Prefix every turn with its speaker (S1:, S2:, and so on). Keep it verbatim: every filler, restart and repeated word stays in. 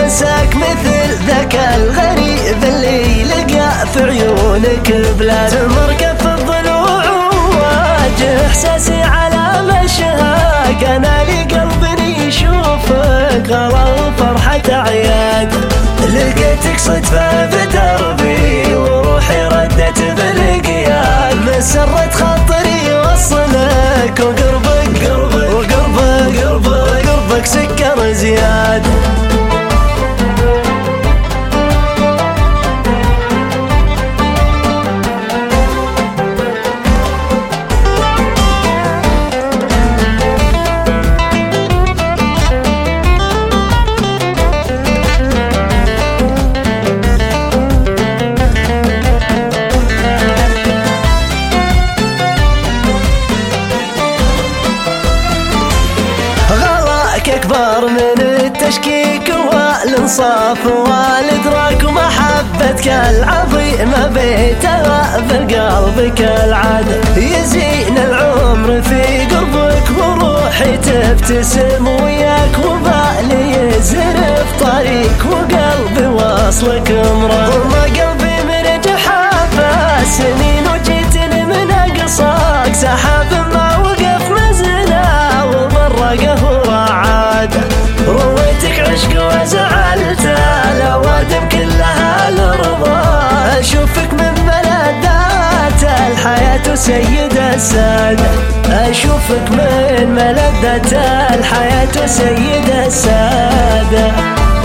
S1: انساك مثل ذاك الغريب اللي لقى في عيونك بلاد. مركب في الضلوع وواجه احساسي على مشهاك، انا لي قلبي يشوفك غلا وفرحة اعياد. لقيتك صدفة بدربي وروحي ردت بالقياد، مسرت خاطري وصلك وقربك قربك وقربك قربك قربك سكر زياد. أكبر من التشكيك والانصاف والإدراك ومحبتك العظيمة بيتها في قلبك العادة. يزين العمر في قربك وروحي تبتسم وياك، وبالي يزرف طريق وقلبي واصلك مراد. وما قلبي من جحافة سنين وجيتني من أقصاك، سحاب ما وقف مزنا وبرقه رويتك عشق وزعلت الأوادم كلها الرضا. أشوفك من ملذات الحياة سيد السادة، أشوفك من ملذات الحياة سيد السادة.